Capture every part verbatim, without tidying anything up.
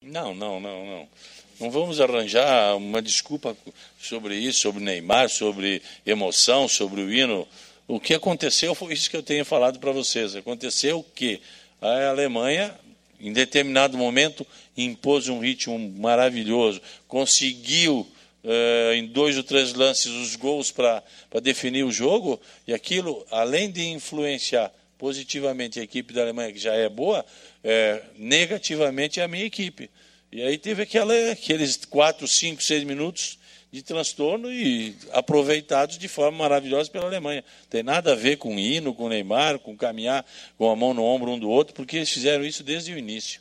Não, não, não, não. Não vamos arranjar uma desculpa sobre isso, sobre Neymar, sobre emoção, sobre o hino. O que aconteceu foi isso que eu tenho falado para vocês. Aconteceu que a Alemanha, em determinado momento, impôs um ritmo maravilhoso, conseguiu, uh, em dois ou três lances, os gols para definir o jogo, e aquilo, além de influenciar positivamente a equipe da Alemanha, que já é boa, é, negativamente a minha equipe. E aí teve aquela, aqueles quatro, cinco, seis minutos de transtorno e aproveitados de forma maravilhosa pela Alemanha. Tem nada a ver com o hino, com o Neymar, com caminhar com a mão no ombro um do outro, porque eles fizeram isso desde o início.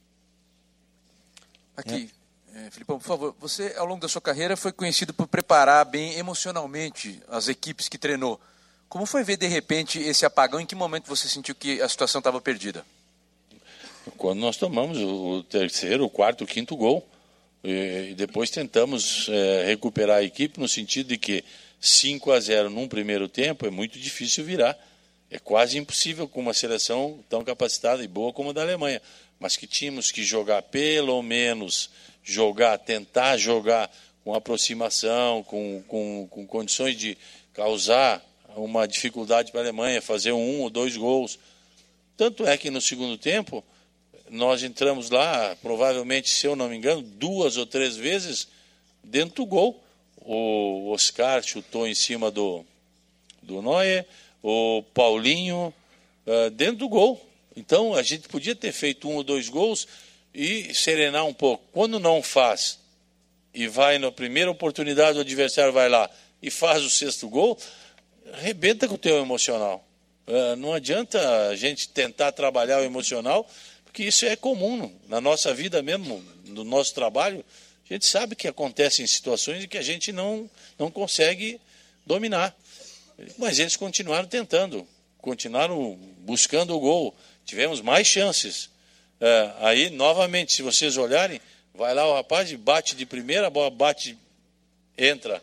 Aqui, é. É, Filipão, por favor, você ao longo da sua carreira foi conhecido por preparar bem emocionalmente as equipes que treinou. Como foi ver de repente esse apagão? Em que momento você sentiu que a situação estava perdida? Quando nós tomamos o terceiro, o quarto, o quinto gol, e depois tentamos é, recuperar a equipe no sentido de que cinco a zero num primeiro tempo é muito difícil virar. É quase impossível com uma seleção tão capacitada e boa como a da Alemanha. Mas que tínhamos que jogar, pelo menos, jogar, tentar jogar com aproximação, com, com, com condições de causar uma dificuldade para a Alemanha, fazer um ou dois gols. Tanto é que no segundo tempo nós entramos lá, provavelmente, se eu não me engano, duas ou três vezes dentro do gol. O Oscar chutou em cima do, do Neuer, o Paulinho uh, dentro do gol. Então, a gente podia ter feito um ou dois gols e serenar um pouco. Quando não faz e vai na primeira oportunidade, o adversário vai lá e faz o sexto gol, arrebenta com o teu emocional. Uh, não adianta a gente tentar trabalhar o emocional, porque isso é comum na nossa vida mesmo, no nosso trabalho. A gente sabe que acontecem situações em que a gente não, não consegue dominar. Mas eles continuaram tentando, continuaram buscando o gol. Tivemos mais chances. É, aí, novamente, se vocês olharem, vai lá o rapaz e bate de primeira, a bola bate, entra.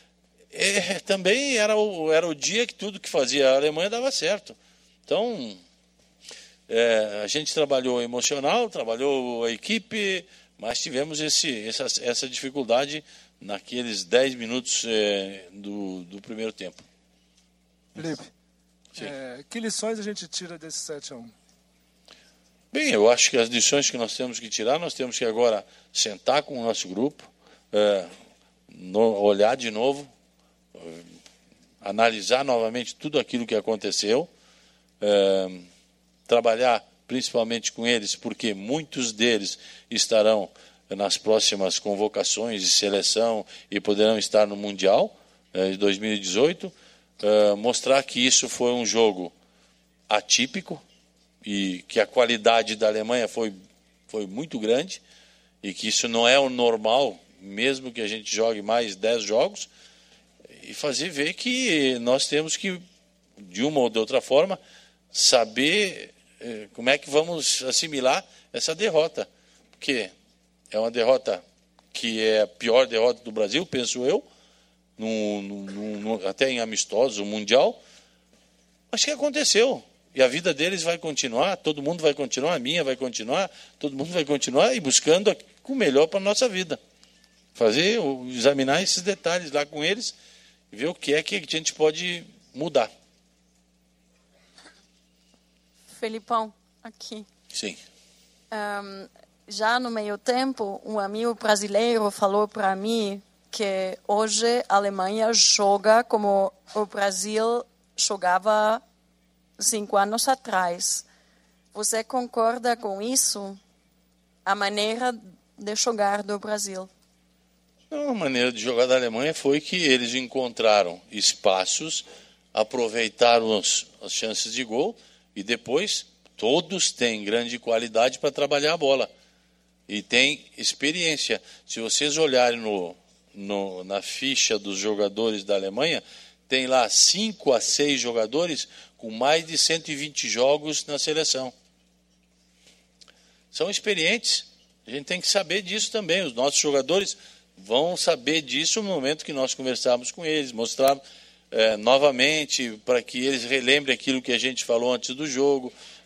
É, também era o, era o dia que tudo que fazia a Alemanha dava certo. Então... É, a gente trabalhou emocional, trabalhou a equipe, mas tivemos esse, essa, essa dificuldade naqueles dez minutos é, do, do primeiro tempo. Felipe, é, que lições a gente tira desse sete a um? Bem, eu acho que as lições que nós temos que tirar, nós temos que agora sentar com o nosso grupo, é, no, olhar de novo, é, analisar novamente tudo aquilo que aconteceu, é, trabalhar principalmente com eles, porque muitos deles estarão nas próximas convocações de seleção e poderão estar no Mundial eh, de dois mil e dezoito, eh, mostrar que isso foi um jogo atípico e que a qualidade da Alemanha foi, foi muito grande e que isso não é o normal, mesmo que a gente jogue mais dez jogos, e fazer ver que nós temos que, de uma ou de outra forma, saber como é que vamos assimilar essa derrota. Porque é uma derrota que é a pior derrota do Brasil, penso eu, no, no, no, até em amistosos, o Mundial. Mas que aconteceu. E a vida deles vai continuar, todo mundo vai continuar, a minha vai continuar, todo mundo vai continuar e buscando o melhor para a nossa vida. Fazer, examinar esses detalhes lá com eles e ver o que é que a gente pode mudar. Felipão, aqui. Sim. Um, já no meio tempo, um amigo brasileiro falou para mim que hoje a Alemanha joga como o Brasil jogava cinco anos atrás. Você concorda com isso? A maneira de jogar do Brasil? Não, a maneira de jogar da Alemanha foi que eles encontraram espaços, aproveitaram as, as chances de gol. E depois, todos têm grande qualidade para trabalhar a bola. E têm experiência. Se vocês olharem no, no, na ficha dos jogadores da Alemanha, tem lá cinco a seis jogadores com mais de cento e vinte jogos na seleção. São experientes. A gente tem que saber disso também. Os nossos jogadores vão saber disso no momento que nós conversarmos com eles, mostrar... É, novamente, para que eles relembrem aquilo que a gente falou antes do jogo,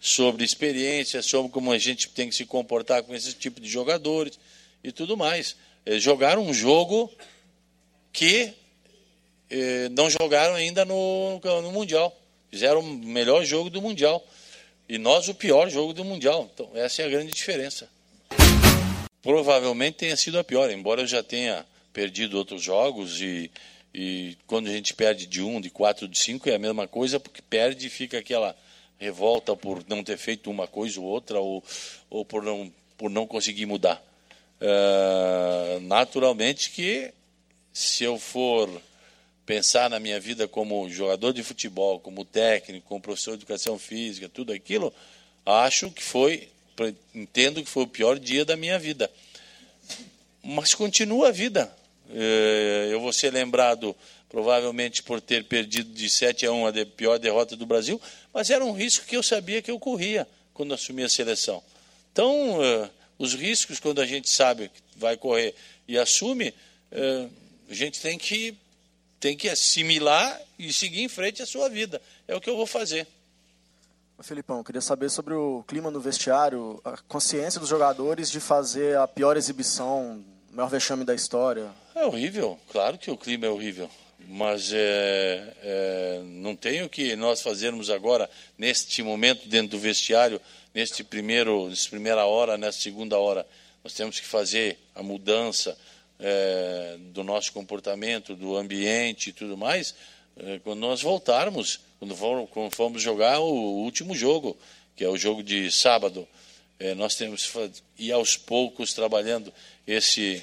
sobre experiência, sobre como a gente tem que se comportar com esse tipo de jogadores e tudo mais. Eles jogaram um jogo que eh, não jogaram ainda no, no Mundial. Fizeram o melhor jogo do Mundial. E nós o pior jogo do Mundial. Então, essa é a grande diferença. Provavelmente tenha sido a pior, embora eu já tenha perdido outros jogos e, e quando a gente perde de um, de quatro, de cinco é a mesma coisa, porque perde e fica aquela revolta por não ter feito uma coisa ou outra ou, ou por, não, por não conseguir mudar. Uh, naturalmente que se eu for pensar na minha vida como jogador de futebol, como técnico, como professor de educação física, tudo aquilo, acho que foi... entendo que foi o pior dia da minha vida. Mas continua a vida. Eu vou ser lembrado provavelmente por ter perdido de sete a um a pior derrota do Brasil, mas era um risco que eu sabia que eu corria quando assumi a seleção. Então, os riscos, quando a gente sabe que vai correr e assume, a gente tem que, tem que assimilar e seguir em frente a sua vida. É o que eu vou fazer. Felipão, queria saber sobre o clima no vestiário, a consciência dos jogadores de fazer a pior exibição, o maior vexame da história. É horrível, claro que o clima é horrível, mas é, é, não tem o que nós fazermos agora, neste momento, dentro do vestiário, neste primeiro, nessa primeira hora, nessa segunda hora. Nós temos que fazer a mudança é, do nosso comportamento, do ambiente e tudo mais, é, quando nós voltarmos. Quando fomos jogar o último jogo, que é o jogo de sábado, é, nós temos que ir aos poucos trabalhando esse,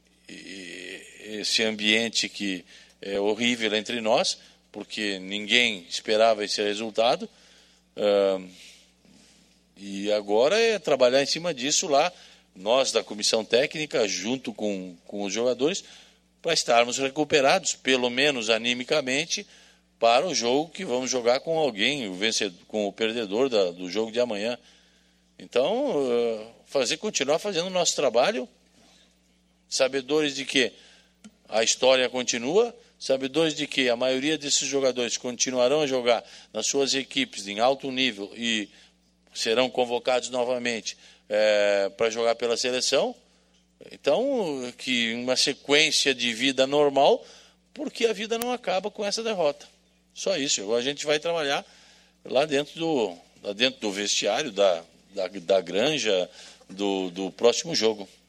esse ambiente que é horrível entre nós, porque ninguém esperava esse resultado. Uh, e agora é trabalhar em cima disso lá, nós da comissão técnica, junto com, com os jogadores, para estarmos recuperados, pelo menos animicamente, para o jogo que vamos jogar com alguém, o vencedor, com o perdedor da, do jogo de amanhã. Então, fazer, continuar fazendo o nosso trabalho, sabedores de que a história continua, sabedores de que a maioria desses jogadores continuarão a jogar nas suas equipes em alto nível e serão convocados novamente é, para jogar pela seleção. Então, que uma sequência de vida normal, porque a vida não acaba com essa derrota. Só isso. Agora a gente vai trabalhar lá dentro do, lá dentro do vestiário, da, da, da granja, do, do próximo jogo.